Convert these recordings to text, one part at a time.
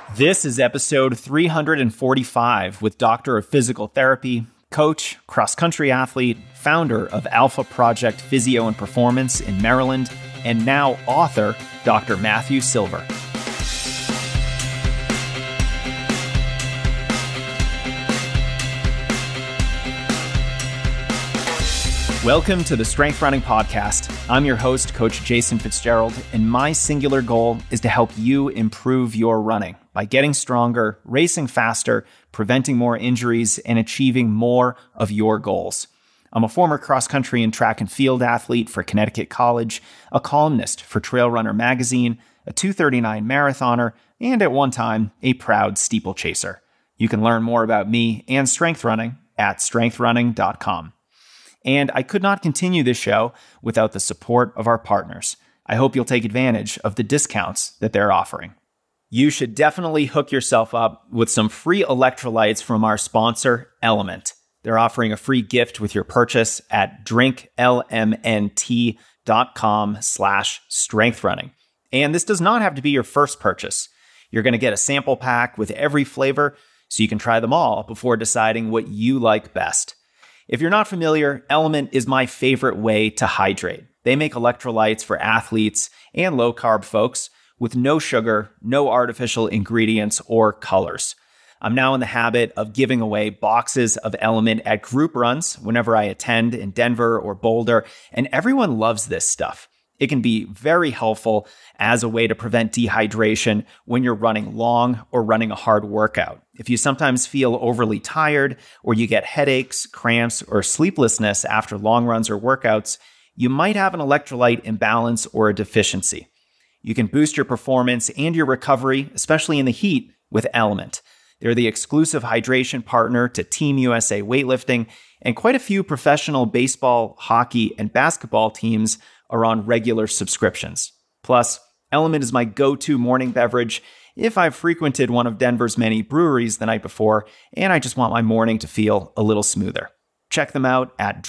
This is episode 345 with Doctor of Physical Therapy, coach, cross-country athlete, founder of Alpha Project Physio and Performance in Maryland, and now author, Dr. Matthew Silver. Welcome to the Strength Running Podcast. I'm your host, Coach Jason Fitzgerald, and my singular goal is to help you improve your running by getting stronger, racing faster, preventing more injuries, and achieving more of your goals. I'm a former cross-country and track and field athlete for Connecticut College, a columnist for Trail Runner magazine, a 2:39 marathoner, and at one time, a proud steeplechaser. You can learn more about me and strength running at strengthrunning.com. And I could not continue this show without the support of our partners. I hope you'll take advantage of the discounts that they're offering. You should definitely hook yourself up with some free electrolytes from our sponsor, Element. They're offering a free gift with your purchase at drinklmnt.com/strengthrunning. And this does not have to be your first purchase. You're going to get a sample pack with every flavor so you can try them all before deciding what you like best. If you're not familiar, Element is my favorite way to hydrate. They make electrolytes for athletes and low-carb folks with no sugar, no artificial ingredients or colors. I'm now in the habit of giving away boxes of Element at group runs whenever I attend in Denver or Boulder, and everyone loves this stuff. It can be very helpful as a way to prevent dehydration when you're running long or running a hard workout. If you sometimes feel overly tired or you get headaches, cramps, or sleeplessness after long runs or workouts, you might have an electrolyte imbalance or a deficiency. You can boost your performance and your recovery, especially in the heat, with Element. They're the exclusive hydration partner to Team USA Weightlifting, and quite a few professional baseball, hockey, and basketball teams are on regular subscriptions. Plus, Element is my go-to morning beverage if I've frequented one of Denver's many breweries the night before and I just want my morning to feel a little smoother. Check them out at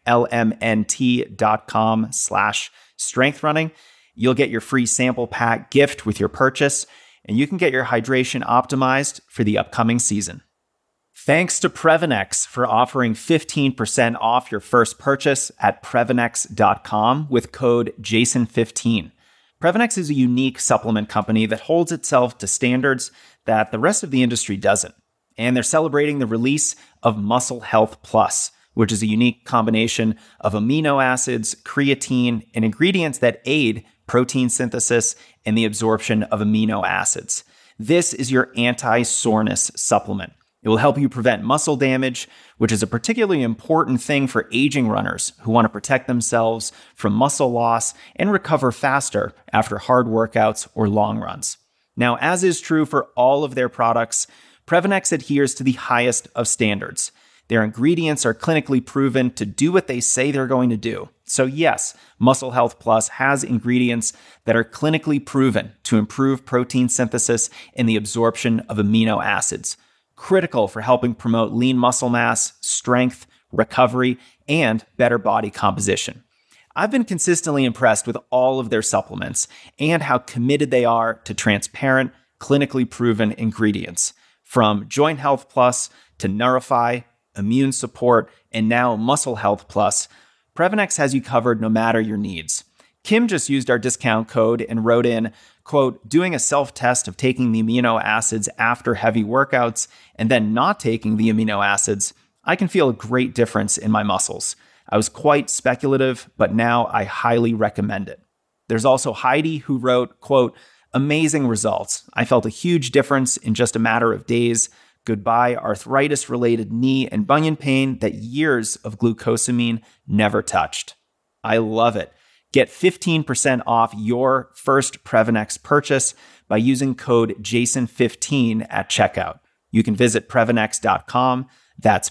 drinklmnt.com/strengthrunning. You'll get your free sample pack gift with your purchase, and you can get your hydration optimized for the upcoming season. Thanks to Previnex for offering 15% off your first purchase at Previnex.com with code JASON15. Previnex is a unique supplement company that holds itself to standards that the rest of the industry doesn't. And they're celebrating the release of Muscle Health Plus, which is a unique combination of amino acids, creatine, and ingredients that aid protein synthesis and the absorption of amino acids. This is your anti-soreness supplement. It will help you prevent muscle damage, which is a particularly important thing for aging runners who want to protect themselves from muscle loss and recover faster after hard workouts or long runs. Now, as is true for all of their products, Previnex adheres to the highest of standards. Their ingredients are clinically proven to do what they say they're going to do. So yes, Muscle Health Plus has ingredients that are clinically proven to improve protein synthesis and the absorption of amino acids, critical for helping promote lean muscle mass, strength, recovery, and better body composition. I've been consistently impressed with all of their supplements and how committed they are to transparent, clinically proven ingredients. From Joint Health Plus to Nourify, Immune Support, and now Muscle Health Plus, Previnex has you covered no matter your needs. Kim just used our discount code and wrote in, quote, doing a self-test of taking the amino acids after heavy workouts and then not taking the amino acids, I can feel a great difference in my muscles. I was quite speculative, but now I highly recommend it. There's also Heidi who wrote, quote, amazing results. I felt a huge difference in just a matter of days. Goodbye arthritis-related knee and bunion pain that years of glucosamine never touched. I love it. Get 15% off your first Previnex purchase by using code JASON15 at checkout. You can visit Previnex.com. That's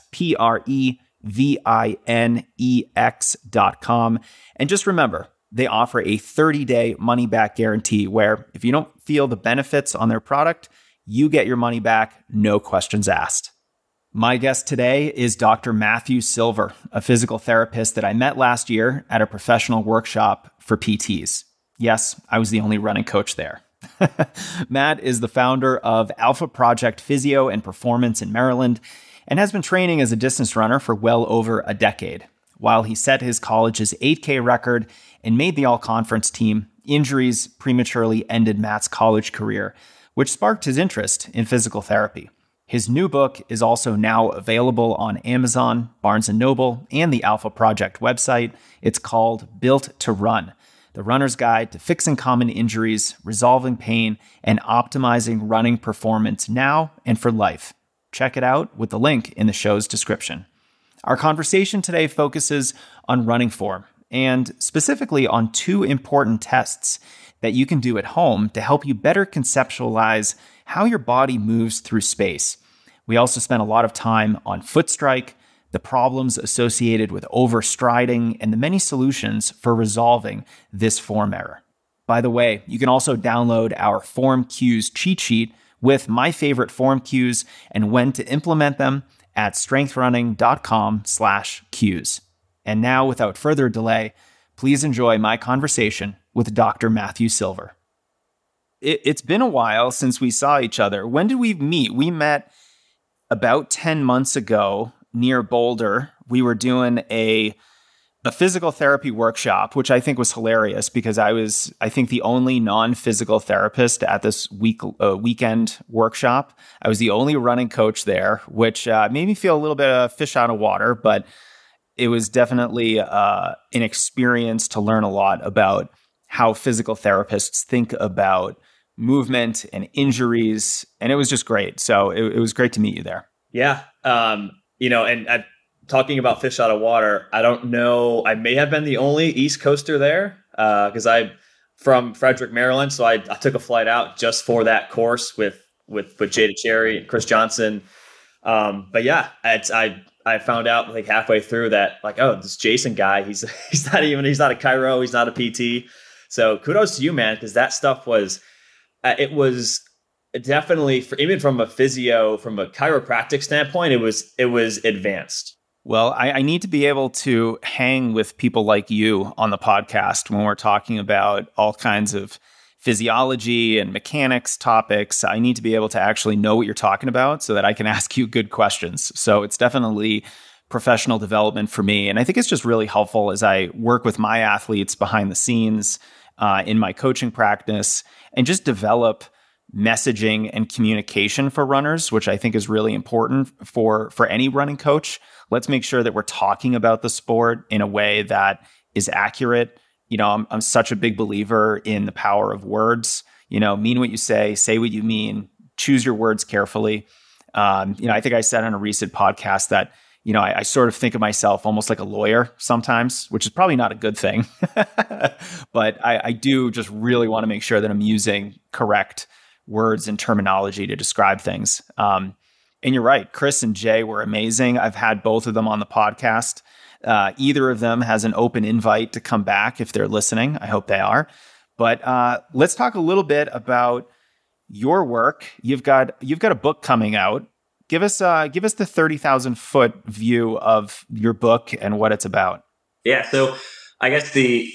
Previnex.com. And just remember, they offer a 30-day money-back guarantee where if you don't feel the benefits on their product, you get your money back, no questions asked. My guest today is Dr. Matthew Silver, a physical therapist that I met last year at a professional workshop for PTs. Yes, I was the only running coach there. Matt is the founder of Alpha Project Physio and Performance in Maryland and has been training as a distance runner for well over a decade. While he set his college's 8K record and made the all-conference team, injuries prematurely ended Matt's college career, which sparked his interest in physical therapy. His new book is also now available on Amazon, Barnes & Noble, and the Alpha Project website. It's called Built to Run, the runner's guide to fixing common injuries, resolving pain, and optimizing running performance now and for life. Check it out with the link in the show's description. Our conversation today focuses on running form, and specifically on two important tests that you can do at home to help you better conceptualize how your body moves through space. We also spent a lot of time on foot strike, the problems associated with overstriding, and the many solutions for resolving this form error. By the way, you can also download our Form Cues cheat sheet with my favorite form cues and when to implement them at strengthrunning.com/cues. And now, without further delay, please enjoy my conversation with Dr. Matthew Silver. It's been a while since we saw each other. When did we meet? We met about 10 months ago near Boulder. We were doing a physical therapy workshop, which I think was hilarious because I think, the only non-physical therapist at this weekend workshop. I was the only running coach there, which made me feel a little bit of fish out of water, but it was definitely an experience to learn a lot about how physical therapists think about movement and injuries. And it was just great. So it was great to meet you there. Yeah. And talking about fish out of water, I don't know. I may have been the only East Coaster there because I'm from Frederick, Maryland. So I took a flight out just for that course with Jada Cherry and Chris Johnson. But yeah, I found out like halfway through that like, oh, this Jason guy, he's not a chiro, he's not a PT. So kudos to you, man, because that stuff was, it was definitely even from a physio, from a chiropractic standpoint, it was advanced. Well, I need to be able to hang with people like you on the podcast when we're talking about all kinds of physiology and mechanics topics. I need to be able to actually know what you're talking about so that I can ask you good questions. So it's definitely professional development for me. And I think it's just really helpful as I work with my athletes behind the scenes in my coaching practice and just develop messaging and communication for runners, which I think is really important for any running coach. Let's make sure that we're talking about the sport in a way that is accurate. I'm such a big believer in the power of words. Mean what you say what you mean, choose your words carefully. I think I said on a recent podcast that, I sort of think of myself almost like a lawyer sometimes, which is probably not a good thing. But I do just really want to make sure that I'm using correct words and terminology to describe things. And you're right. Chris and Jay were amazing. I've had both of them on the podcast. Either of them has an open invite to come back if they're listening. I hope they are. But let's talk a little bit about your work. You've got a book coming out. Give us the 30,000 foot view of your book and what it's about. Yeah. So I guess the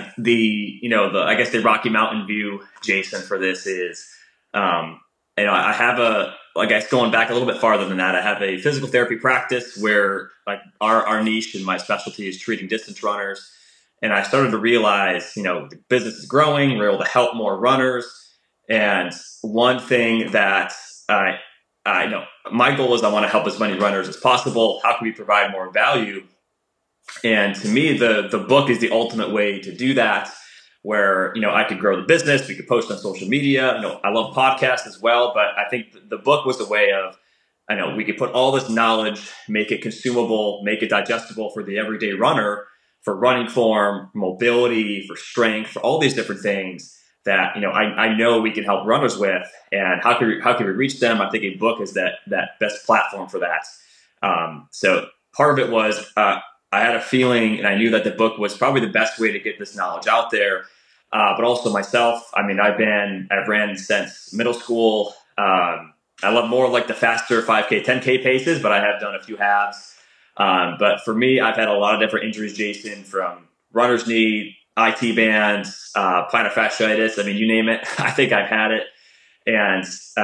Rocky Mountain view, Jason, for this is, I have going back a little bit farther than that, I have a physical therapy practice where like our niche and my specialty is treating distance runners. And I started to realize, the business is growing. We're able to help more runners. And one thing that I know my goal is I want to help as many runners as possible. How can we provide more value? And to me, the book is the ultimate way to do that, where, I could grow the business. We could post on social media. I love podcasts as well, but I think the book was a way of, we could put all this knowledge, make it consumable, make it digestible for the everyday runner, for running form, mobility, for strength, for all these different things that, I know we can help runners with. And how can we reach them? I think a book is that best platform for that. So part of it was, I had a feeling and I knew that the book was probably the best way to get this knowledge out there. But also myself, I've ran since middle school. I love more like the faster 5K, 10K paces, but I have done a few halves. But for me, I've had a lot of different injuries, Jason, from runner's knee, IT bands, plantar fasciitis. I mean, you name it. I think I've had it. And,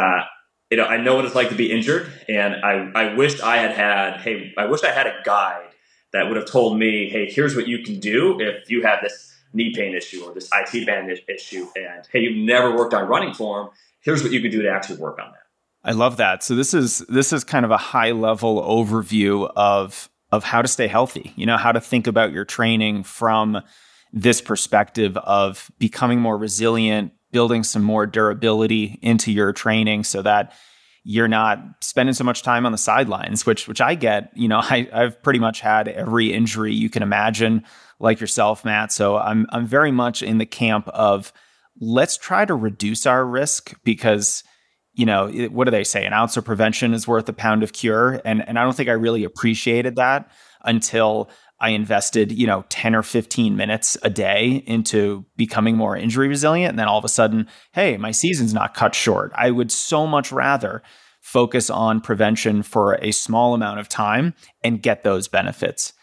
I know what it's like to be injured. And I wish I had a guide that would have told me, hey, here's what you can do if you have this knee pain issue or this IT band issue. And hey, you've never worked on running form. Here's what you can do to actually work on that. I love that. So this is kind of a high level overview of how to stay healthy, how to think about your training from this perspective of becoming more resilient, building some more durability into your training so that you're not spending so much time on the sidelines, which I get. I've pretty much had every injury you can imagine, like yourself, Matt. So I'm very much in the camp of let's try to reduce our risk because, what do they say? An ounce of prevention is worth a pound of cure. And I don't think I really appreciated that until I invested, 10 or 15 minutes a day into becoming more injury resilient. And then all of a sudden, hey, my season's not cut short. I would so much rather focus on prevention for a small amount of time and get those benefits.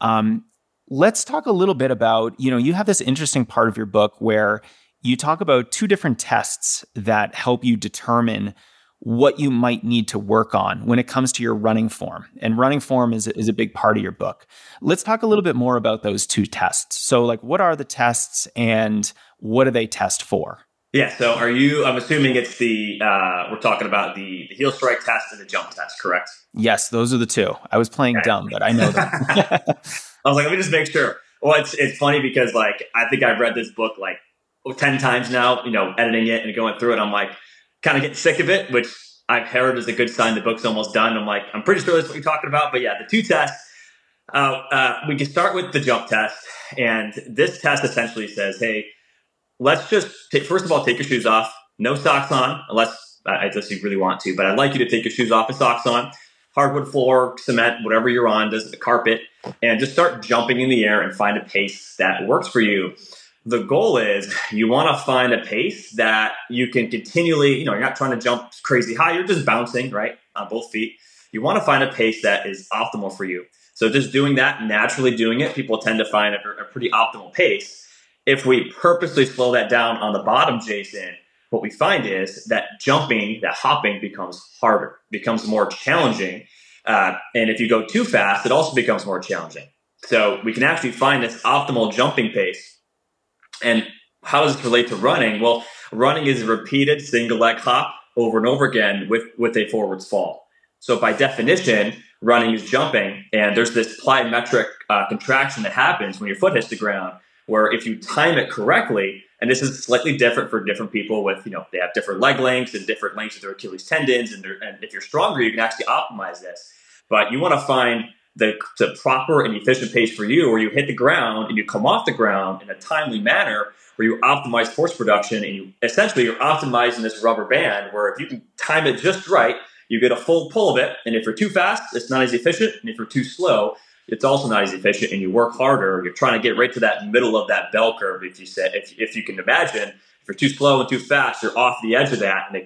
Let's talk a little bit about, you have this interesting part of your book where you talk about two different tests that help you determine what you might need to work on when it comes to your running form. And running form is a big part of your book. Let's talk a little bit more about those two tests. So what are the tests and what do they test for? Yeah. So I'm assuming it's we're talking about the heel strike test and the jump test, correct? Yes, those are the two. I was playing dumb, but I know them. I was like, let me just make sure. Well, it's funny because I think I've read this book 10 times now, editing it and going through it. I'm kind of getting sick of it, which I've heard is a good sign the book's almost done. I'm pretty sure that's what you're talking about. But yeah, the two tests, we can start with the jump test. And this test essentially says, hey, let's just first of all, take your shoes off, no socks on, unless you really want to, but I'd like you to take your shoes off and socks on, hardwood floor, cement, whatever you're on, the carpet, and just start jumping in the air and find a pace that works for you. The goal is you want to find a pace that you can continually, you're not trying to jump crazy high. You're just bouncing, right, on both feet. You want to find a pace that is optimal for you. So just doing that, naturally doing it, people tend to find a pretty optimal pace. If we purposely slow that down on the bottom, Jason, what we find is that hopping becomes harder, becomes more challenging. And if you go too fast, it also becomes more challenging. So we can actually find this optimal jumping pace. And how does this relate to running? Well, running is a repeated single leg hop over and over again with a forwards fall. So by definition, running is jumping. And there's this plyometric contraction that happens when your foot hits the ground, where if you time it correctly, and this is slightly different for different people with, they have different leg lengths and different lengths of their Achilles tendons. And if you're stronger, you can actually optimize this. But you want to find the proper and efficient pace for you, where you hit the ground and you come off the ground in a timely manner, where you optimize force production, and you're optimizing this rubber band, where if you can time it just right, you get a full pull of it. And if you're too fast, it's not as efficient. And if you're too slow, it's also not as efficient, and you work harder. You're trying to get right to that middle of that bell curve. If you can imagine, if you're too slow and too fast, you're off the edge of that, and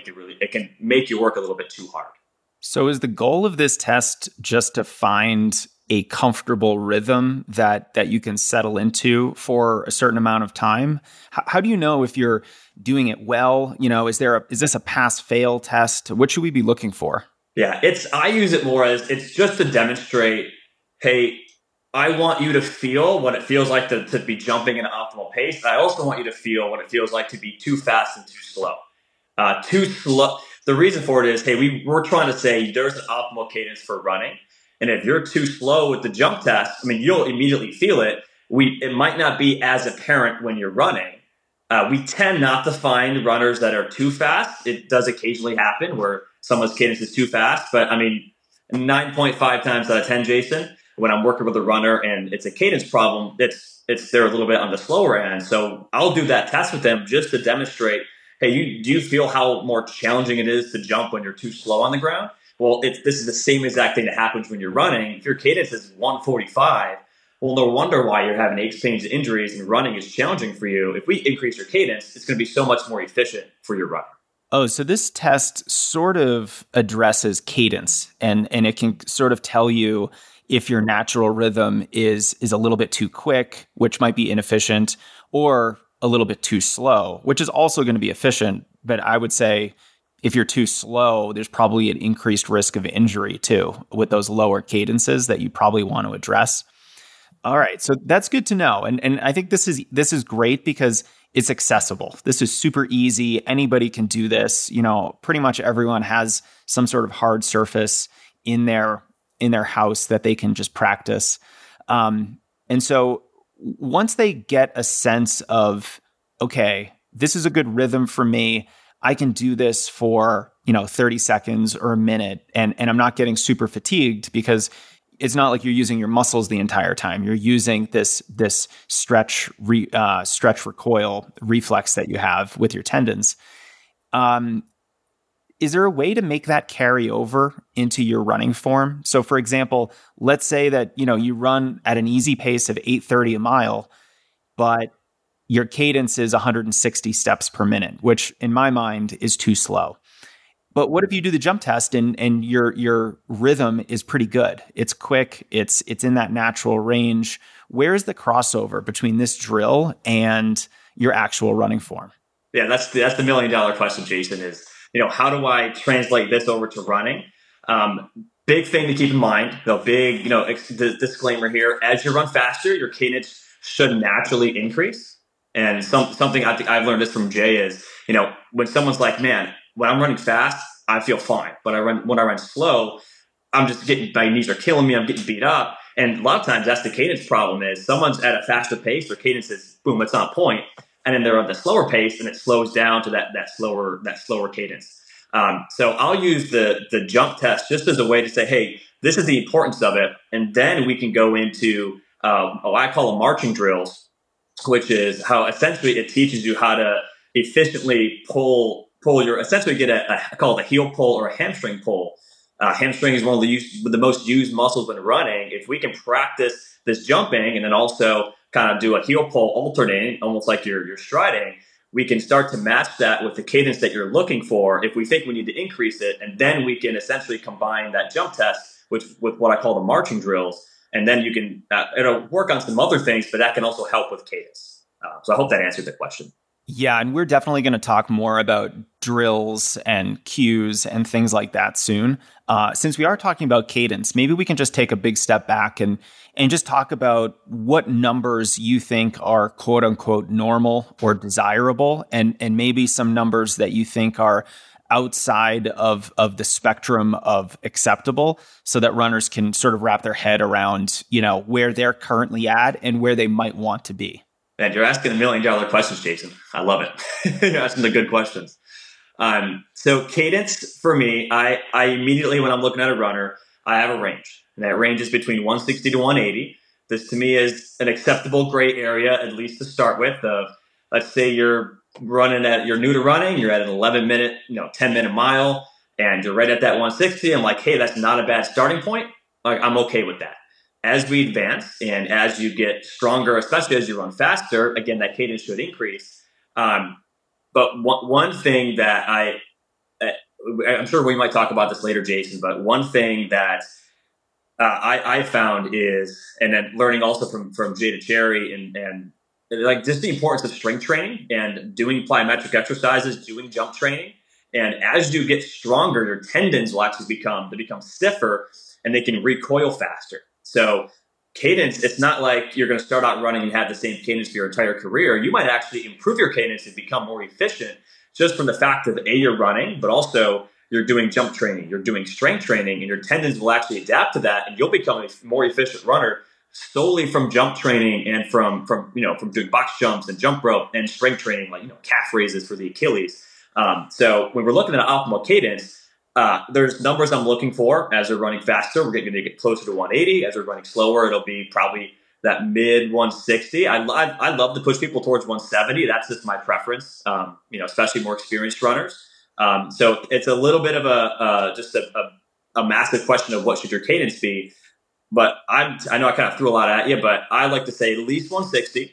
it can make you work a little bit too hard. So is the goal of this test just to find a comfortable rhythm that you can settle into for a certain amount of time? How do you know if you're doing it well? Is this a pass-fail test? What should we be looking for? Yeah, I use it more as it's just to demonstrate, hey, I want you to feel what it feels like to be jumping at an optimal pace. I also want you to feel what it feels like to be too fast and too slow. Too slow. The reason for it is, hey, we're trying to say there's an optimal cadence for running. And if you're too slow with the jump test, you'll immediately feel it. It might not be as apparent when you're running. We tend not to find runners that are too fast. It does occasionally happen where someone's cadence is too fast. But 9.5 times out of 10, Jason, when I'm working with a runner and it's a cadence problem, they're a little bit on the slower end. So I'll do that test with them just to demonstrate, hey, do you feel how more challenging it is to jump when you're too slow on the ground? Well, this is the same exact thing that happens when you're running. If your cadence is 145, well, no wonder why you're having aches, pains, and injuries, and running is challenging for you. If we increase your cadence, it's going to be so much more efficient for your runner. Oh, so this test sort of addresses cadence, and it can sort of tell you if your natural rhythm is a little bit too quick, which might be inefficient, or a little bit too slow, which is also going to be efficient. But I would say if you're too slow, there's probably an increased risk of injury too with those lower cadences that you probably want to address. All right, so that's good to know. And I think this is great because it's accessible. This is super easy. Anybody can do this. Pretty much everyone has some sort of hard surface in their house that they can just practice. And so once they get a sense of, okay, this is a good rhythm for me, I can do this for 30 seconds or a minute, and I'm not getting super fatigued, because it's not like you're using your muscles the entire time. You're using this stretch recoil reflex that you have with your tendons. Is there a way to make that carry over into your running form? So for example, let's say that, you run at an easy pace of 8:30 a mile, but your cadence is 160 steps per minute, which in my mind is too slow. But what if you do the jump test and your rhythm is pretty good? It's quick, it's in that natural range. Where is the crossover between this drill and your actual running form? Yeah, that's the $1 million question, Jason, is, how do I translate this over to running? Big thing to keep in mind, big, disclaimer here, as you run faster, your cadence should naturally increase. And something I think I've learned this from Jay is, when someone's like, man, when I'm running fast, I feel fine. But when I run slow, I'm just my knees are killing me. I'm getting beat up. And a lot of times that's the cadence problem, is someone's at a faster pace, their cadence is, boom, it's on point. And then they're on the slower pace and it slows down to that slower cadence. So I'll use the jump test just as a way to say, hey, this is the importance of it. And then we can go into, I call them marching drills, which is how essentially it teaches you how to efficiently pull essentially get I call it a heel pull or a hamstring pull. Hamstring is one of the most used muscles when running. If we can practice this jumping and then also kind of do a heel pull alternating, almost like you're striding, we can start to match that with the cadence that you're looking for if we think we need to increase it. And then we can essentially combine that jump test with what I call the marching drills. And then you can it'll work on some other things, but that can also help with cadence. So I hope that answered the question. Yeah, and we're definitely going to talk more about drills and cues and things like that soon. Since we are talking about cadence, maybe we can just take a big step back and just talk about what numbers you think are quote unquote normal or desirable, and maybe some numbers that you think are outside of the spectrum of acceptable, so that runners can sort of wrap their head around, where they're currently at and where they might want to be. Man, you're asking $1 million questions, Jason. I love it. You're asking the good questions. So cadence for me, I immediately, when I'm looking at a runner, I have a range. And that range is between 160 to 180. This to me is an acceptable gray area, at least to start with. Let's say you're new to running, you're at an 11-minute, 10-minute mile, and you're right at that 160. I'm like, hey, that's not a bad starting point. I'm okay with that. As we advance and as you get stronger, especially as you run faster, again, that cadence should increase. But one thing that I'm sure we might talk about this later, Jason, but one thing that I found is, and then learning also from Jay Cherry and like just the importance of strength training and doing plyometric exercises, doing jump training. And as you get stronger, your tendons will actually become stiffer and they can recoil faster. So cadence, it's not like you're going to start out running and have the same cadence for your entire career. You might actually improve your cadence and become more efficient just from the fact of you're running, but also you're doing jump training, you're doing strength training, and your tendons will actually adapt to that, and you'll become a more efficient runner solely from jump training and from doing box jumps and jump rope and strength training, like calf raises for the Achilles. So when we're looking at optimal cadence, there's numbers I'm looking for. As we're running faster, we're going to get closer to 180. As we're running slower, it'll be probably that mid 160. I love to push people towards 170. That's just my preference, especially more experienced runners. So it's a little bit of a massive question of what should your cadence be. But I know I kind of threw a lot at you, but I like to say at least 160.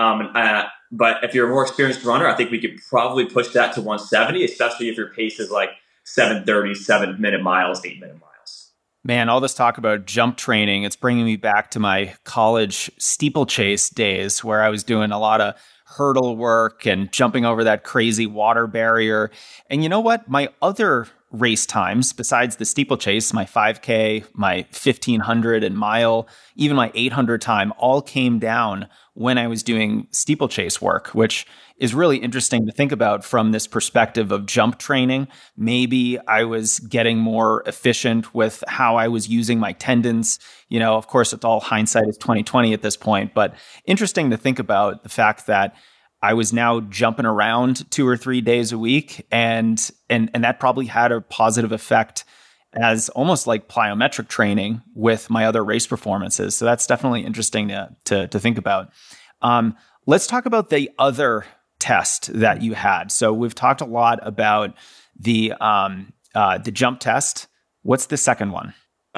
But if you're a more experienced runner, I think we could probably push that to 170, especially if your pace is like 7:30, 7-minute miles, 8-minute miles. Man, all this talk about jump training, it's bringing me back to my college steeplechase days where I was doing a lot of hurdle work and jumping over that crazy water barrier. And you know what? My other race times, besides the steeplechase, my 5K, my 1500 and mile, even my 800 time, all came down when I was doing steeplechase work, which is really interesting to think about from this perspective of jump training. Maybe I was getting more efficient with how I was using my tendons. Of course, it's all hindsight is 2020 at this point, but interesting to think about the fact that I was now jumping around 2 or 3 days a week, and that probably had a positive effect as almost like plyometric training with my other race performances. So that's definitely interesting to think about. Let's talk about the other test that you had. So we've talked a lot about the jump test. What's the second one?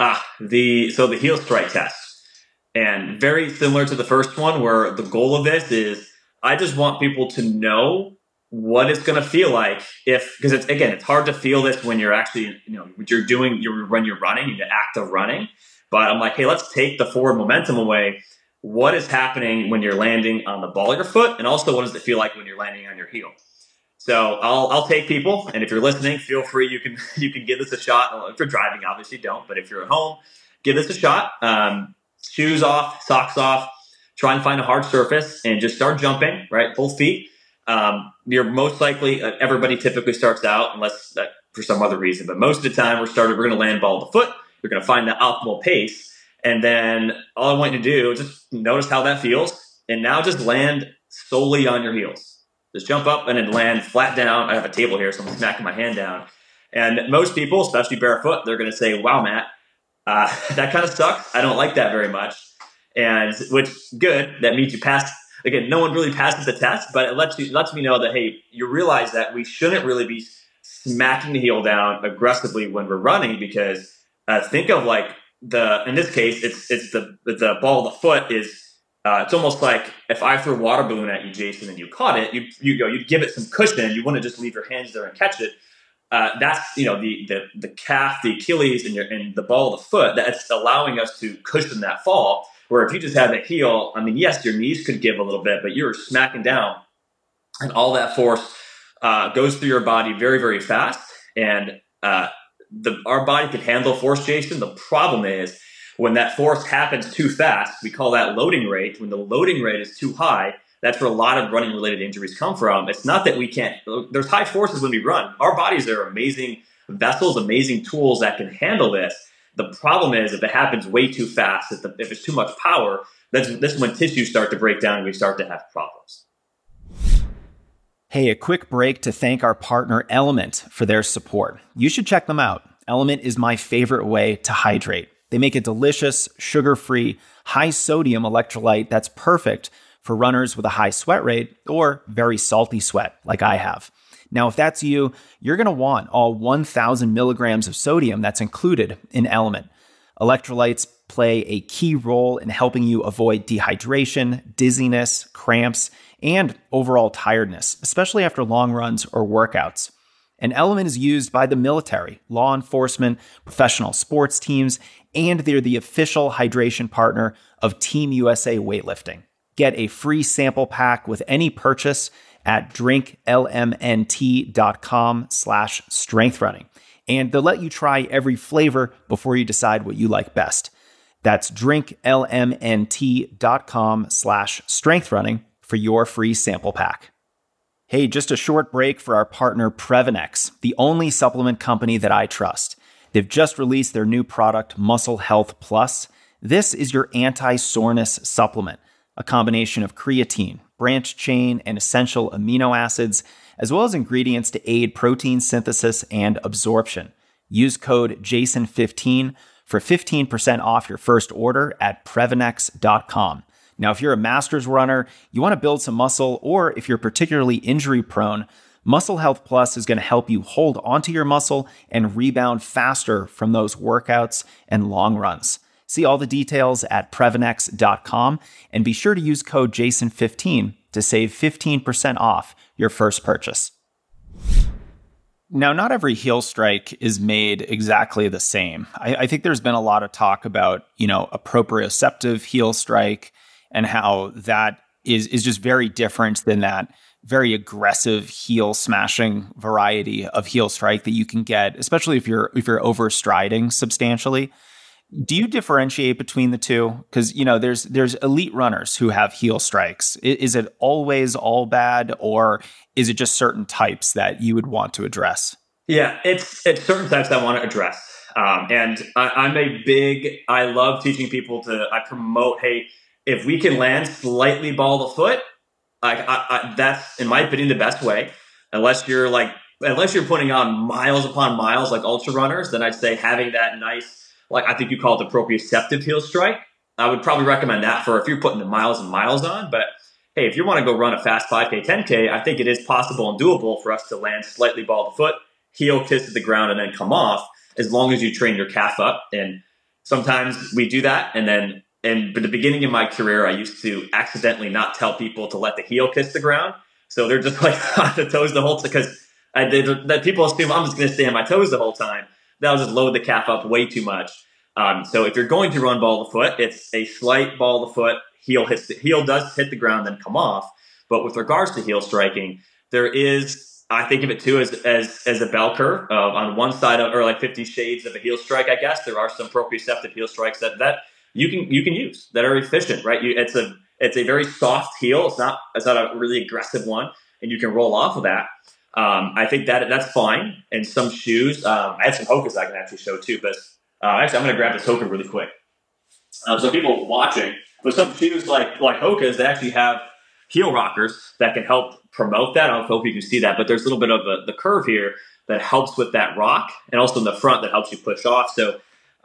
The heel strike test, and very similar to the first one, where the goal of this is I just want people to know what it's going to feel like because it's hard to feel this when you're actually, when you're running, you act of running. But I'm like, hey, let's take the forward momentum away. What is happening when you're landing on the ball of your foot? And also, what does it feel like when you're landing on your heel? So I'll take people. And if you're listening, feel free. You can give this a shot. Well, if you're driving, obviously don't. But if you're at home, give this a shot. Shoes off, socks off. Try and find a hard surface and just start jumping, right? Both feet. You're most likely, everybody typically starts out, unless for some other reason, but most of the time we're going to land ball of the foot. You're going to find the optimal pace. And then all I want you to do is just notice how that feels. And now just land solely on your heels. Just jump up and then land flat down. I have a table here, so I'm smacking my hand down. And most people, especially barefoot, they're going to say, wow, Matt, that kind of sucks. I don't like that very much. And which good, that means you passed. Again, no one really passes the test, but it lets me know that, hey, you realize that we shouldn't really be smacking the heel down aggressively when we're running, because think of like in this case, it's the ball of the foot is, it's almost like if I threw a water balloon at you, Jason, and you caught it, you'd give it some cushion. You wouldn't just leave your hands there and catch it. That's, the calf, the Achilles, and the ball of the foot, that's allowing us to cushion that fall. Where if you just have a heel, yes, your knees could give a little bit, but you're smacking down, and all that force goes through your body very, very fast. And our body can handle force, Jason. The problem is when that force happens too fast, we call that loading rate. When the loading rate is too high, that's where a lot of running-related injuries come from. It's not that we can't. There's high forces when we run. Our bodies are amazing vessels, amazing tools that can handle this. The problem is if it happens way too fast, if it's too much power, that's when tissues start to break down and we start to have problems. Hey, a quick break to thank our partner Element for their support. You should check them out. Element is my favorite way to hydrate. They make a delicious, sugar-free, high-sodium electrolyte that's perfect for runners with a high sweat rate or very salty sweat like I have. Now, if that's you, you're going to want all 1,000 milligrams of sodium that's included in Element. Electrolytes play a key role in helping you avoid dehydration, dizziness, cramps, and overall tiredness, especially after long runs or workouts. And Element is used by the military, law enforcement, professional sports teams, and they're the official hydration partner of Team USA Weightlifting. Get a free sample pack with any purchase at drinklmnt.com/strengthrunning. And they'll let you try every flavor before you decide what you like best. That's drinklmnt.com/strengthrunning for your free sample pack. Hey, just a short break for our partner Previnex, the only supplement company that I trust. They've just released their new product, Muscle Health Plus. This is your anti-soreness supplement, a combination of creatine, branched chain, and essential amino acids, as well as ingredients to aid protein synthesis and absorption. Use code JASON15 for 15% off your first order at Previnex.com. Now, if you're a master's runner, you want to build some muscle, or if you're particularly injury prone, Muscle Health Plus is going to help you hold onto your muscle and rebound faster from those workouts and long runs. See all the details at Previnex.com and be sure to use code JASON15 to save 15% off your first purchase. Now, not every heel strike is made exactly the same. I think there's been a lot of talk about, a proprioceptive heel strike and how that is just very different than that very aggressive heel smashing variety of heel strike that you can get, especially if you're overstriding substantially. Do you differentiate between the two? Because there's elite runners who have heel strikes. Is it always all bad, or is it just certain types that you would want to address? Yeah, it's certain types I want to address. I love teaching people I promote, hey, if we can land slightly ball to foot, that's, in my opinion, the best way. Unless you're putting on miles upon miles like ultra runners, then I'd say having that nice, like I think you call it the proprioceptive heel strike. I would probably recommend that for if you're putting the miles and miles on. But hey, if you want to go run a fast 5K, 10K, I think it is possible and doable for us to land slightly ball to foot, heel kiss to the ground, and then come off, as long as you train your calf up. And sometimes we do that. And then at the beginning of my career, I used to accidentally not tell people to let the heel kiss the ground. So they're just like on the toes the whole time, because that people assume I'm just going to stay on my toes the whole time. That'll just load the calf up way too much. So if you're going to run ball to foot, it's a slight ball to foot. Heel does hit the ground, then come off. But with regards to heel striking, there is, I think of it too as a bell curve. On one side or like 50 shades of a heel strike, I guess there are some proprioceptive heel strikes that you can use that are efficient, right? It's a very soft heel. It's not a really aggressive one, and you can roll off of that. I think that's fine. And some shoes, I have some Hokas I can actually show too. But actually, I'm going to grab this Hoka really quick. So people watching, but some shoes like Hokas, they actually have heel rockers that can help promote that. I don't know if you can see that, but there's a little bit of the curve here that helps with that rock, and also in the front that helps you push off. So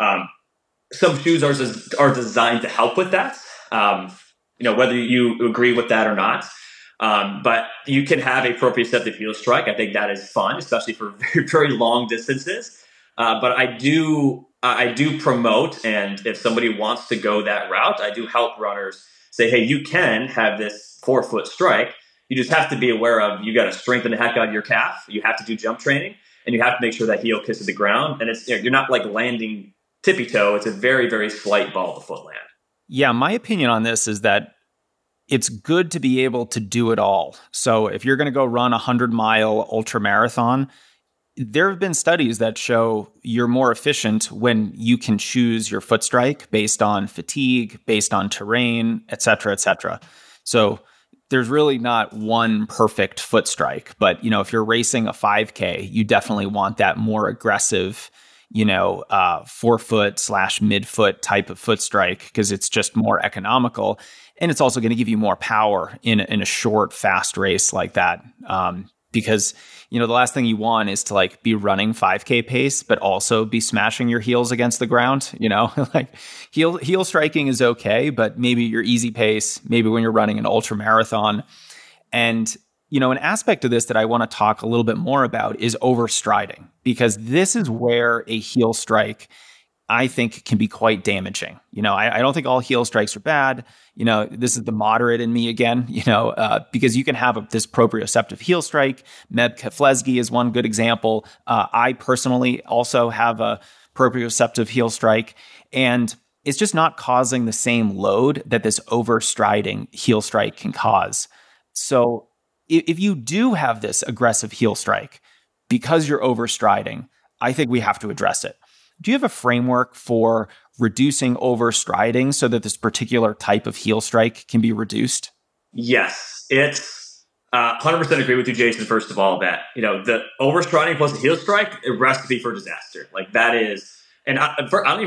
some shoes are designed to help with that. Whether you agree with that or not. But you can have a proprioceptive heel strike. I think that is fun, especially for very, very long distances. But I do promote, and if somebody wants to go that route, I do help runners say, hey, you can have this 4-foot strike. You just have to be aware of, you got to strengthen the heck out of your calf. You have to do jump training, and you have to make sure that heel kisses the ground. And you're not like landing tippy toe. It's a very, very slight ball to foot land. Yeah, my opinion on this is that it's good to be able to do it all. So if you're going to go run a 100-mile ultra marathon, there have been studies that show you're more efficient when you can choose your foot strike based on fatigue, based on terrain, et cetera, et cetera. So there's really not one perfect foot strike. But, if you're racing a 5K, you definitely want that more aggressive, 4-foot / mid-foot type of foot strike, because it's just more economical. And it's also going to give you more power in a short, fast race like that. Because, the last thing you want is to be running 5K pace, but also be smashing your heels against the ground. Heel striking is okay, but maybe your easy pace, maybe when you're running an ultra marathon. And, an aspect of this that I want to talk a little bit more about is overstriding, because this is where a heel strike, I think, can be quite damaging. I don't think all heel strikes are bad. This is the moderate in me again, because you can have this proprioceptive heel strike. Meb Keflezighi is one good example. I personally also have a proprioceptive heel strike, and it's just not causing the same load that this overstriding heel strike can cause. So if you do have this aggressive heel strike because you're overstriding, I think we have to address it. Do you have a framework for reducing overstriding so that this particular type of heel strike can be reduced? Yes, it's 100% agree with you, Jason. First of all, that the overstriding plus the heel strike, a recipe for disaster. Like that is, and I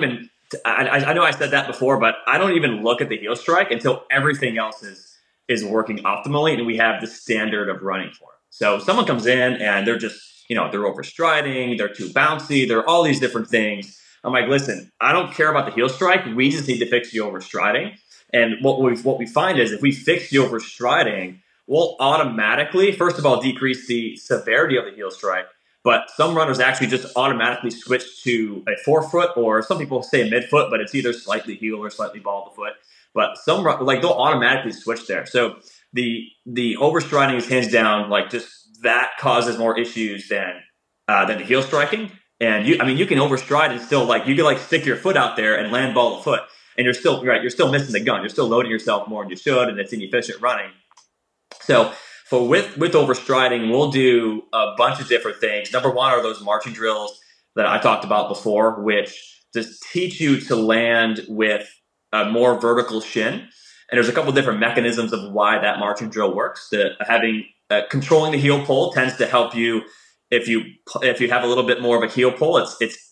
know I said that before, but I don't even look at the heel strike until everything else is working optimally, and we have the standard of running for it. So someone comes in and they're just they're overstriding, they're too bouncy, they're all these different things. I'm like, listen, I don't care about the heel strike. We just need to fix the overstriding. And what we find is if we fix the overstriding, we'll automatically, first of all, decrease the severity of the heel strike. But some runners actually just automatically switch to a 4-foot, or some people say a mid-foot, but it's either slightly heel or slightly ball to foot. But some they'll automatically switch there. So the overstriding is hands down just that causes more issues than than the heel striking. And you can overstride and still you can stick your foot out there and land ball a foot, and you're still missing the gun. You're still loading yourself more than you should, and it's inefficient running. So with overstriding, we'll do a bunch of different things. Number one are those marching drills that I talked about before, which just teach you to land with a more vertical shin. And there's a couple different mechanisms of why that marching drill works. Controlling the heel pull tends to help you. If you have a little bit more of a heel pull,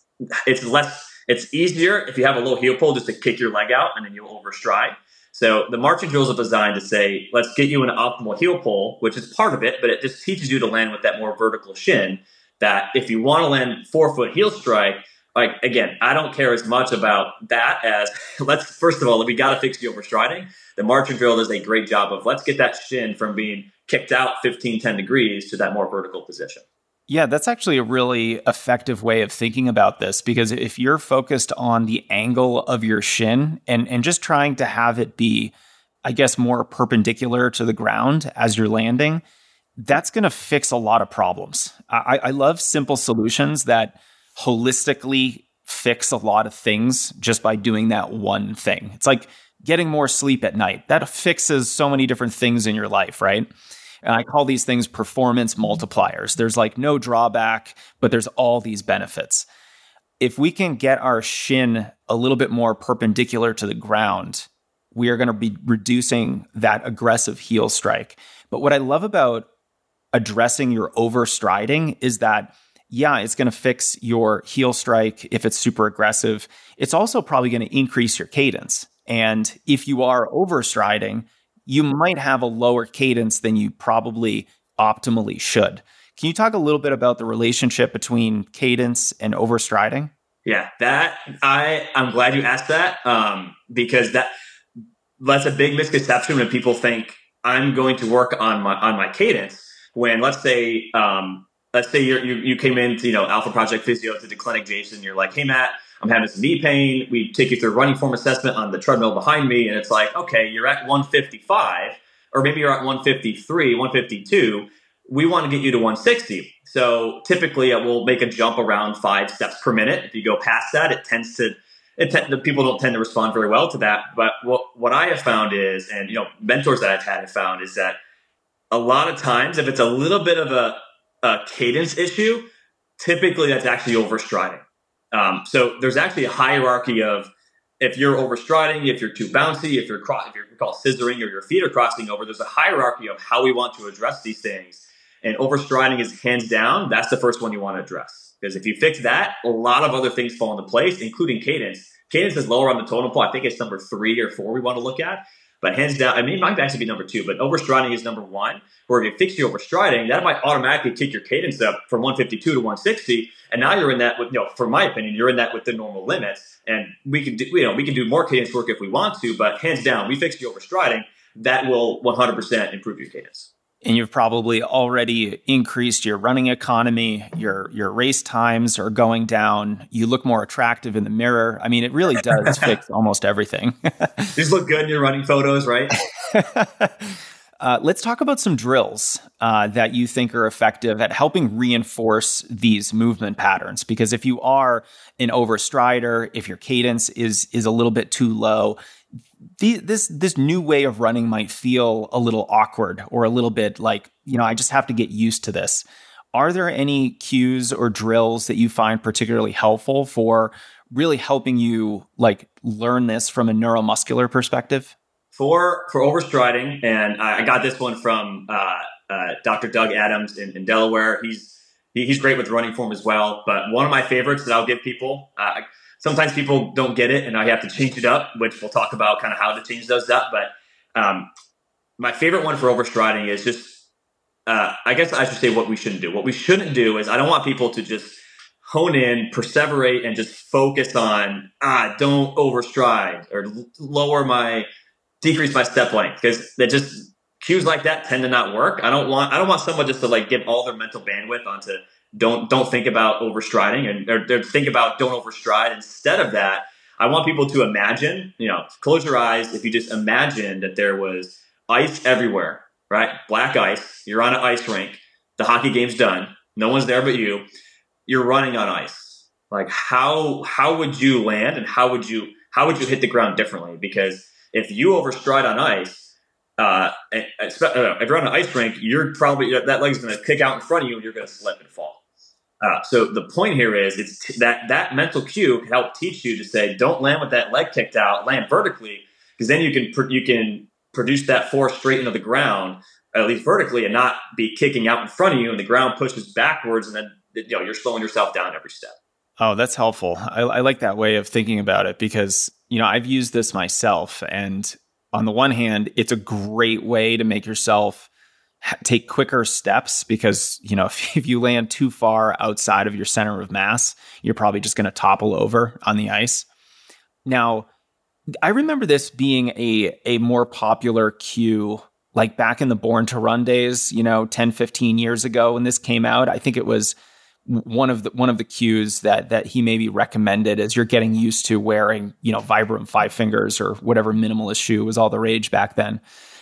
it's easier if you have a little heel pull just to kick your leg out and then you'll overstride. So the marching drills are designed to say, let's get you an optimal heel pull, which is part of it, but it just teaches you to land with that more vertical shin. That if you want to land 4-foot heel strike, again, I don't care as much about that as first of all, we got to fix the overstriding. The marching drill does a great job of let's get that shin from being kicked out 10 degrees to that more vertical position. Yeah, that's actually a really effective way of thinking about this, because if you're focused on the angle of your shin and just trying to have it be, I guess, more perpendicular to the ground as you're landing, that's going to fix a lot of problems. I love simple solutions that holistically fix a lot of things just by doing that one thing. It's like getting more sleep at night. That fixes so many different things in your life, right? And I call these things performance multipliers. There's no drawback, but there's all these benefits. If we can get our shin a little bit more perpendicular to the ground, we are going to be reducing that aggressive heel strike. But what I love about addressing your overstriding is that, yeah, it's going to fix your heel strike if it's super aggressive. It's also probably going to increase your cadence. And if you are overstriding, you might have a lower cadence than you probably optimally should. Can you talk a little bit about the relationship between cadence and overstriding? Yeah, I'm glad you asked that, because that's a big misconception when people think I'm going to work on my cadence. When let's say you came into Alpha Project Physio to the clinic, Jason, you're like, hey Matt, I'm having some knee pain. We take you through a running form assessment on the treadmill behind me. And it's like, okay, you're at 155, or maybe you're at 153, 152. We want to get you to 160. So typically we'll make a jump around 5 steps per minute. If you go past that, people don't tend to respond very well to that. But what I have found is, and mentors that I've had have found, is that a lot of times if it's a little bit of a cadence issue, typically that's actually overstriding. So there's actually a hierarchy of if you're overstriding, if you're too bouncy, if you're called scissoring, or your feet are crossing over. There's a hierarchy of how we want to address these things. And overstriding is hands down. That's the first one you want to address, because if you fix that, a lot of other things fall into place, including cadence. Cadence is lower on the totem pole. I think it's number 3 or 4 we want to look at. But hands down, it might actually be number 2, but overstriding is number 1. Where if you fix your overstriding, that might automatically kick your cadence up from 152 to 160. And now you're in that with, for my opinion, you're in that with the normal limits. And we can do more cadence work if we want to, but hands down, we fix your overstriding, that will 100% improve your cadence. And you've probably already increased your running economy, your race times are going down, you look more attractive in the mirror. I mean, it really does fix almost everything. These look good in your running photos, right? Let's talk about some drills that you think are effective at helping reinforce these movement patterns. Because if you are an overstrider, if your cadence is a little bit too low, this new way of running might feel a little awkward or a little bit like, I just have to get used to this. Are there any cues or drills that you find particularly helpful for really helping you learn this from a neuromuscular perspective? For overstriding, and I got this one from Dr. Doug Adams in Delaware. He's great with running form as well. But one of my favorites that I'll give people, sometimes people don't get it and I have to change it up, which we'll talk about kind of how to change those up. But my favorite one for overstriding is just, I guess I should say what we shouldn't do. What we shouldn't do is I don't want people to just hone in, perseverate, and just focus on, don't overstride or decrease my step length, because that just cues like that tend to not work. I don't want someone just to give all their mental bandwidth onto don't think about overstriding or think about don't overstride. Instead of that, I want people to imagine, close your eyes. If you just imagine that there was ice everywhere, right? Black ice. You're on an ice rink. The hockey game's done. No one's there but you. you're running on ice. Like how would you land, and how would you hit the ground differently? Because if you overstride on ice, if you're on an ice rink, you're probably that leg's going to kick out in front of you, and you're going to slip and fall. So the point here is that mental cue can help teach you to say, don't land with that leg kicked out, land vertically, because then you can produce that force straight into the ground, at least vertically, and not be kicking out in front of you, and the ground pushes backwards, and then you're slowing yourself down every step. Oh, that's helpful. I like that way of thinking about it, because I've used this myself, and on the one hand, it's a great way to make yourself take quicker steps, because if you land too far outside of your center of mass, you're probably just going to topple over on the ice. Now, I remember this being a more popular cue, like back in the Born to Run days, 10, 15 years ago when this came out. I think it was one of the cues that he maybe recommended as you're getting used to wearing, Vibram 5 Fingers or whatever minimalist shoe was all the rage back then.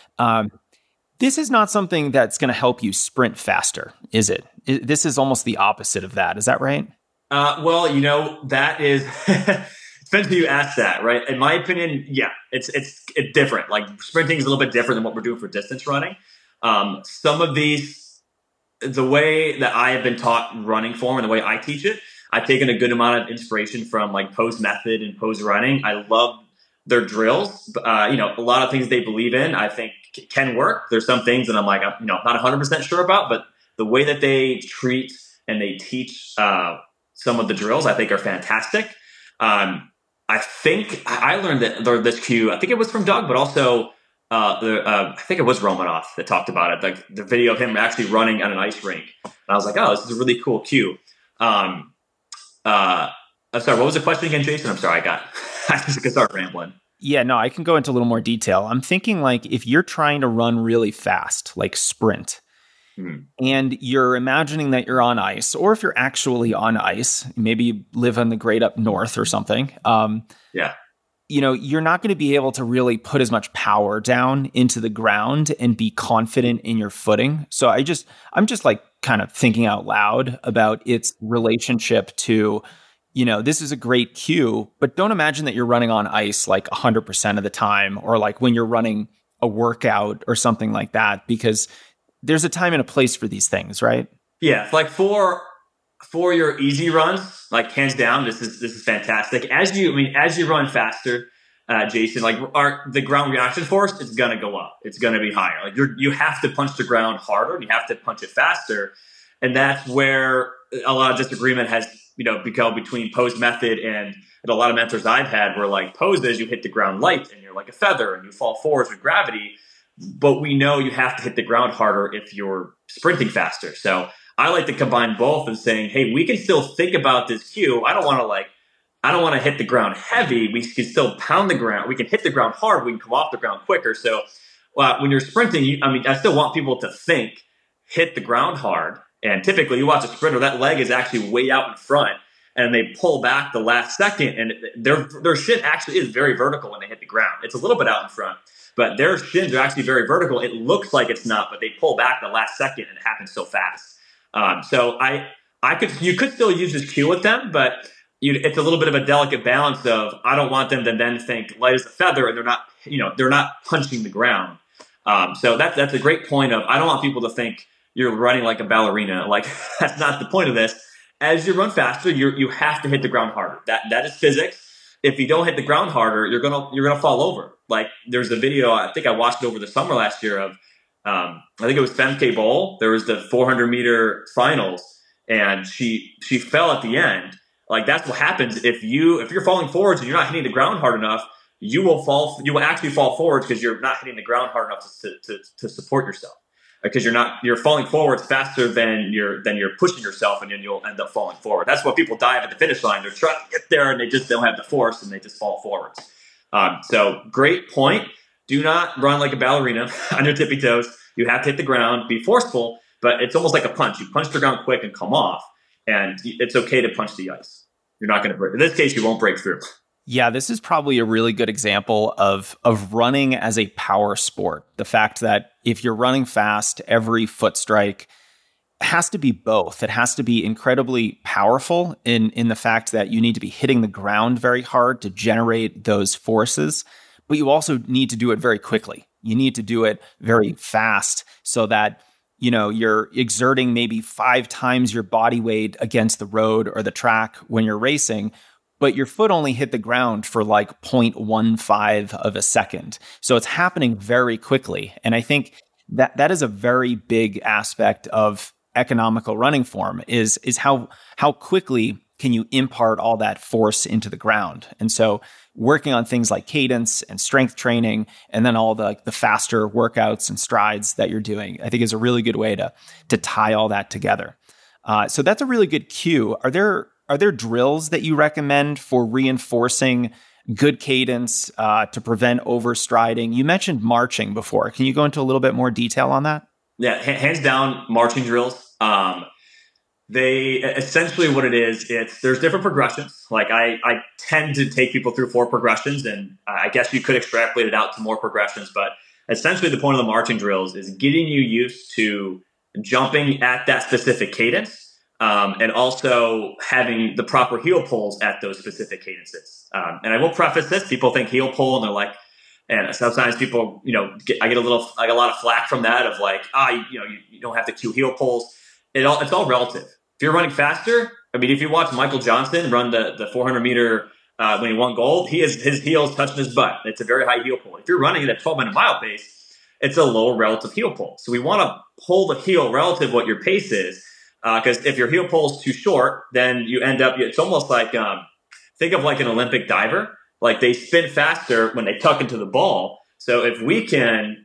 This is not something that's going to help you sprint faster, is it? This is almost the opposite of that. Is that right? Well, that is, depends who you ask that, right? In my opinion, yeah, it's different. Like sprinting is a little bit different than what we're doing for distance running. Some of these, the way that I have been taught running form and the way I teach it, I've taken a good amount of inspiration from like Pose Method and Pose Running. I love their drills. A lot of things they believe in, I think can work. There's some things that I'm like, not 100% sure about, but the way that they treat and they teach some of the drills, I think are fantastic. I think I learned that this cue, I think it was from Doug, but also I think it was Romanov that talked about it, like the video of him actually running on an ice rink. And I was like, oh, this is a really cool cue. I'm sorry, what was the question again, Jason? I'm sorry, I just could start rambling. Yeah, no, I can go into a little more detail. I'm thinking like if you're trying to run really fast, like sprint, and you're imagining that you're on ice, or if you're actually on ice, maybe you live in the great up north or something. You're not going to be able to really put as much power down into the ground and be confident in your footing. So I'm just like kind of thinking out loud about its relationship to, this is a great cue, but don't imagine that you're running on ice like 100% of the time, or like when you're running a workout or something like that, because there's a time and a place for these things, right? Yeah. Like for your easy runs, like hands down, this is fantastic. As you run faster, Jason, like the ground reaction force is going to go up. It's going to be higher. Like you have to punch the ground harder, and you have to punch it faster. And that's where a lot of disagreement has, become between Pose Method and a lot of mentors I've had, where like poses, you hit the ground light and you're like a feather and you fall forwards with gravity. But we know you have to hit the ground harder if you're sprinting faster. So I like to combine both and saying, hey, we can still think about this cue. I don't want to hit the ground heavy. We can still pound the ground. We can hit the ground hard. We can come off the ground quicker. So when you're sprinting, I still want people to think, hit the ground hard. And typically you watch a sprinter, that leg is actually way out in front, and they pull back the last second, and their shin actually is very vertical when they hit the ground. It's a little bit out in front, but their shins are actually very vertical. It looks like it's not, but they pull back the last second, and it happens so fast. So you could still use this cue with them, but it's a little bit of a delicate balance of, I don't want them to then think light as a feather, and they're not punching the ground. So that's a great point of, I don't want people to think you're running like a ballerina. Like that's not the point of this. As you run faster, you have to hit the ground harder. That is physics. If you don't hit the ground harder, you're gonna fall over. Like there's a video, I think I watched it over the summer last year of, I think it was Femke Bol. There was the 400 meter finals, and she fell at the end. Like that's what happens if you're falling forwards and you're not hitting the ground hard enough. You will actually fall forwards because you're not hitting the ground hard enough to support yourself. Because you're falling forwards faster than you're pushing yourself, and then you'll end up falling forward. That's what people dive at the finish line. They're trying to get there, and they just don't have the force, and they just fall forwards. So great point. Do not run like a ballerina on your tippy toes. You have to hit the ground, be forceful, but it's almost like a punch. You punch the ground quick and come off, and it's okay to punch the ice. You're not going to break. In this case, you won't break through. Yeah, this is probably a really good example of running as a power sport. The fact that if you're running fast, every foot strike has to be both. It has to be incredibly powerful in the fact that you need to be hitting the ground very hard to generate those forces, but you also need to do it very quickly. You need to do it very fast so that you're exerting maybe 5 times your body weight against the road or the track when you're racing, but your foot only hit the ground for like 0.15 of a second. So it's happening very quickly. And I think that is a very big aspect of economical running form is how quickly can you impart all that force into the ground. And so working on things like cadence and strength training, and then all the faster workouts and strides that you're doing, I think is a really good way to tie all that together. So that's a really good cue. Are there drills that you recommend for reinforcing good cadence to prevent overstriding? You mentioned marching before. Can you go into a little bit more detail on that? Yeah, hands down, marching drills. They essentially what it is, there's different progressions. Like I tend to take people through 4 progressions, and I guess you could extrapolate it out to more progressions. But essentially the point of the marching drills is getting you used to jumping at that specific cadence, and also having the proper heel pulls at those specific cadences. And I will preface this: people think heel pull, and they're like, and sometimes people, I get a lot of flack from that of like, you don't have to cue heel pulls. It's all relative. If you're running faster, I mean, if you watch Michael Johnson run the 400 meter when he won gold, his heels touching his butt. It's a very high heel pull. If you're running at a 12-minute mile pace, it's a lower relative heel pull. So we want to pull the heel relative what your pace is, because if your heel pull is too short, then you end up. It's almost like think of like an Olympic diver. Like they spin faster when they tuck into the ball. So if we can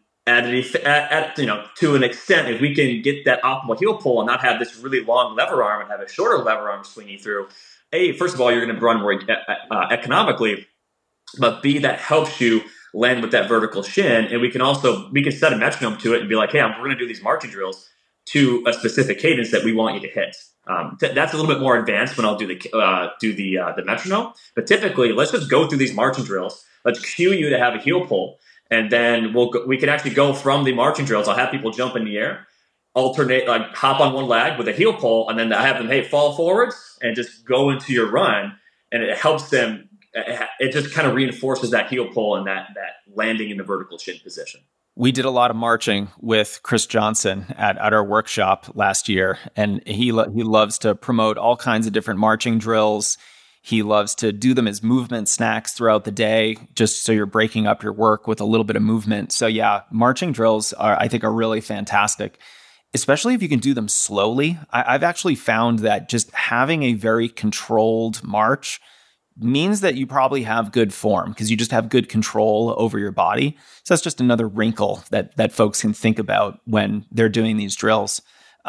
to an extent, if we can get that optimal heel pull and not have this really long lever arm and have a shorter lever arm swinging through, first of all, you're going to run more economically, but B, that helps you land with that vertical shin. And we can set a metronome to it and be like, hey, we're going to do these marching drills to a specific cadence that we want you to hit. That's a little bit more advanced when I'll do the metronome. But typically, let's just go through these marching drills. Let's cue you to have a heel pull. And then we can actually go from the marching drills. I'll have people jump in the air, alternate, like hop on one leg with a heel pull, and then I have them, hey, fall forwards and just go into your run. And it helps them. It just kind of reinforces that heel pull and that landing in the vertical shin position. We did a lot of marching with Chris Johnson at our workshop last year, and he loves to promote all kinds of different marching drills. He loves to do them as movement snacks throughout the day, just so you're breaking up your work with a little bit of movement. So yeah, marching drills I think are really fantastic, especially if you can do them slowly. I've actually found that just having a very controlled march means that you probably have good form because you just have good control over your body. So that's just another wrinkle that folks can think about when they're doing these drills.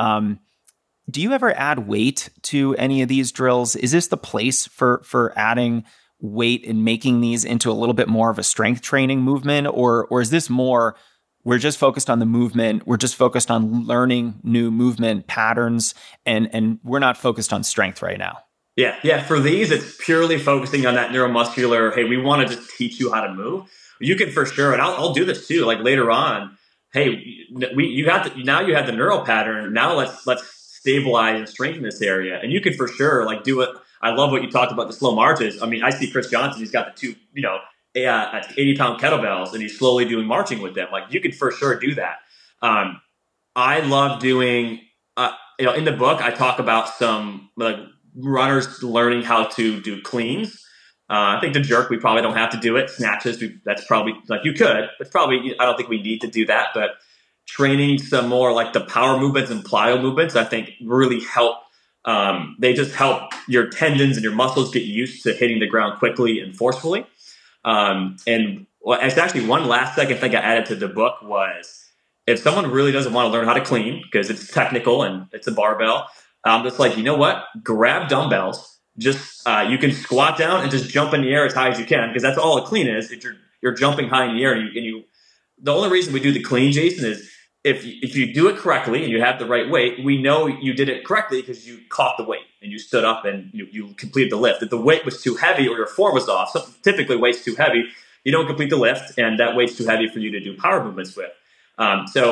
Do you ever add weight to any of these drills? Is this the place for adding weight and making these into a little bit more of a strength training movement? Or is this more, we're just focused on the movement, we're just focused on learning new movement patterns, and we're not focused on strength right now? Yeah. For these, it's purely focusing on that neuromuscular, hey, we want to just teach you how to move. You can for sure, and I'll do this too, like later on, hey, you have the neural pattern, now let's stabilize and strengthen this area. And you can for sure like do it. I love what you talked about, the slow marches. I mean, I see Chris Johnson, he's got the 2, 80-pound kettlebells, and he's slowly doing marching with them. Like you can for sure do that. I love doing, in the book, I talk about some like runners learning how to do cleans. I think the jerk, we probably don't have to do it. Snatches, that's probably like you could, but probably, I don't think we need to do that. But training some more like the power movements and plyo movements, I think really help. They just help your tendons and your muscles get used to hitting the ground quickly and forcefully. And it's actually one last second thing I added to the book was if someone really doesn't want to learn how to clean because it's technical and it's a barbell, it's like, you know what? Grab dumbbells. Just you can squat down and just jump in the air as high as you can because that's all a clean is. You're jumping high in the air and you. The only reason we do the clean, Jason, is if you do it correctly and you have the right weight, we know you did it correctly because you caught the weight and you stood up and you completed the lift. If the weight was too heavy or your form was off, so typically weight's too heavy, you don't complete the lift, and that weight's too heavy for you to do power movements with. So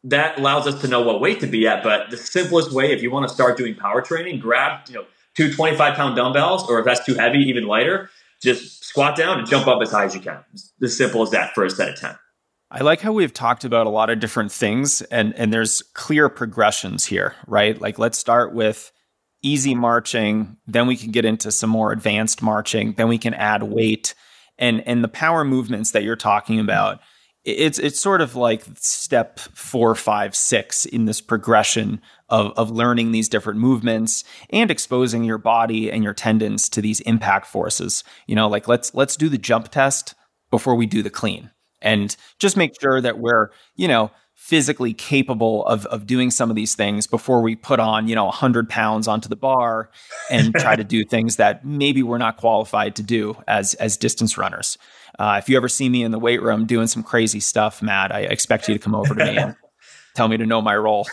that allows us to know what weight to be at. But the simplest way, if you want to start doing power training, grab, two 25-pound dumbbells, or if that's too heavy, even lighter, just squat down and jump up as high as you can. It's as simple as that for a set of 10. I like how we've talked about a lot of different things and there's clear progressions here, right? Like, let's start with easy marching, then we can get into some more advanced marching, then we can add weight, and the power movements that you're talking about. It's sort of like step 4, 5, 6 in this progression of learning these different movements and exposing your body and your tendons to these impact forces. Like let's do the jump test before we do the clean, and just make sure that we're, physically capable of doing some of these things before we put on, 100 pounds onto the bar and try to do things that maybe we're not qualified to do as distance runners. If you ever see me in the weight room doing some crazy stuff, Matt, I expect you to come over to me and tell me to know my role.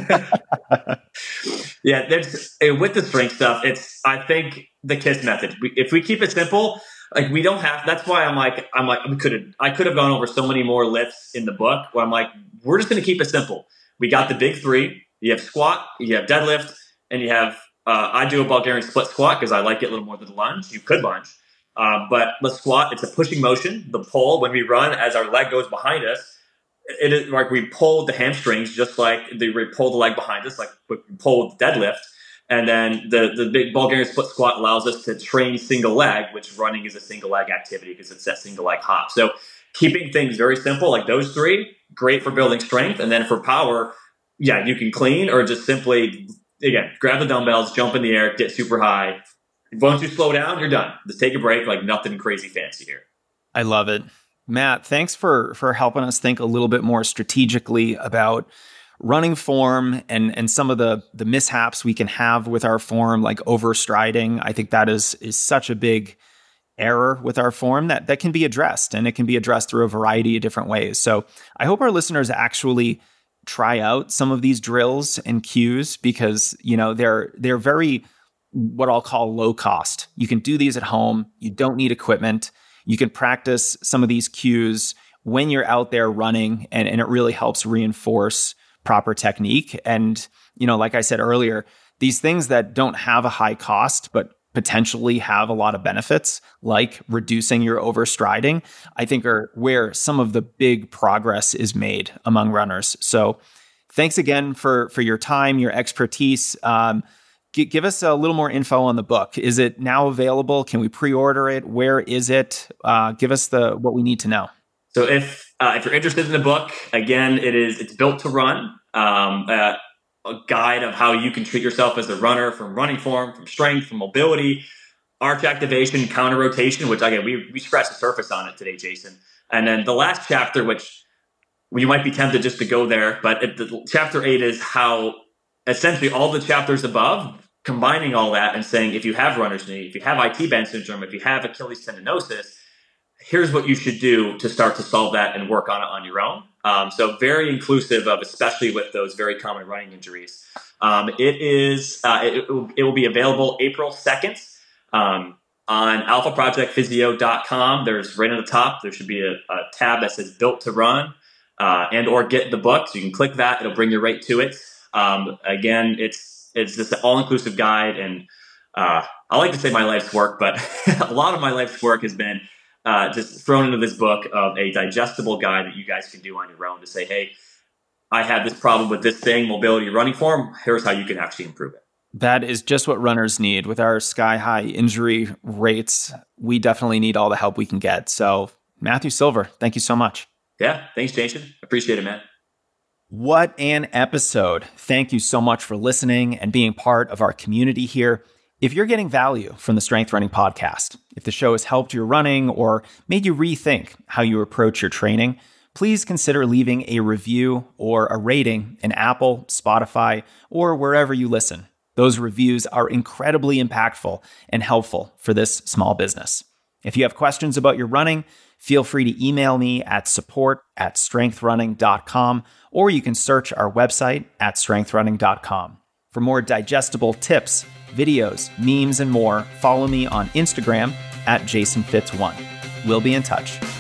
Yeah, with the strength stuff, I think the KISS method. If we keep it simple, like we don't have. That's why I could have gone over so many more lifts in the book. Where I'm like, we're just going to keep it simple. We got the big 3. You have squat, you have deadlift, and you have. I do a Bulgarian split squat because I like it a little more than the lunge. You could lunge. But the squat, it's a pushing motion. The pull, when we run, as our leg goes behind us, it is like we pull the hamstrings just like we pull the leg behind us, like we pull with the deadlift. And then the big Bulgarian split squat allows us to train single leg, which running is a single leg activity because it's that single leg hop. So keeping things very simple, like those 3, great for building strength. And then for power, yeah, you can clean or just simply, again, grab the dumbbells, jump in the air, get super high. Once you slow down, you're done. Just take a break, like nothing crazy fancy here. I love it. Matt, thanks for helping us think a little bit more strategically about running form and some of the mishaps we can have with our form, like overstriding. I think that is such a big error with our form that can be addressed, and it can be addressed through a variety of different ways. So I hope our listeners actually try out some of these drills and cues because, they're very, what I'll call low cost. You can do these at home. You don't need equipment. You can practice some of these cues when you're out there running, and it really helps reinforce proper technique. And, like I said earlier, these things that don't have a high cost, but potentially have a lot of benefits, like reducing your overstriding, I think are where some of the big progress is made among runners. So thanks again for your time, your expertise. Give us a little more info on the book. Is it now available? Can we pre-order it? Where is it? Give us what we need to know. So if you're interested in the book, again, it's Built to Run, a guide of how you can treat yourself as a runner, from running form, from strength, from mobility, arch activation, counter rotation, which again, we scratched the surface on it today, Jason. And then the last chapter, which you might be tempted just to go there, but chapter 8 is how essentially all the chapters above, combining all that and saying, if you have runner's knee, if you have IT band syndrome, if you have Achilles tendinosis, here's what you should do to start to solve that and work on it on your own. So very inclusive of, especially with those very common running injuries. It will be available April 2nd on alphaprojectphysio.com. There's right on the top, there should be a tab that says Built to Run and or Get the Book. So you can click that. It'll bring you right to it. Again, it's just an all-inclusive guide. And I like to say my life's work, but a lot of my life's work has been just thrown into this book of a digestible guide that you guys can do on your own to say, hey, I have this problem with this thing, mobility, running form. Here's how you can actually improve it. That is just what runners need. With our sky-high injury rates, we definitely need all the help we can get. So, Matthew Silver, thank you so much. Yeah, thanks, Jason. Appreciate it, man. What an episode. Thank you so much for listening and being part of our community here. If you're getting value from the Strength Running Podcast, if the show has helped your running or made you rethink how you approach your training, please consider leaving a review or a rating in Apple, Spotify, or wherever you listen. Those reviews are incredibly impactful and helpful for this small business. If you have questions about your running, feel free to email me at support@strengthrunning.com, or you can search our website at strengthrunning.com. For more digestible tips, videos, memes, and more, follow me on Instagram at JasonFitz1. We'll be in touch.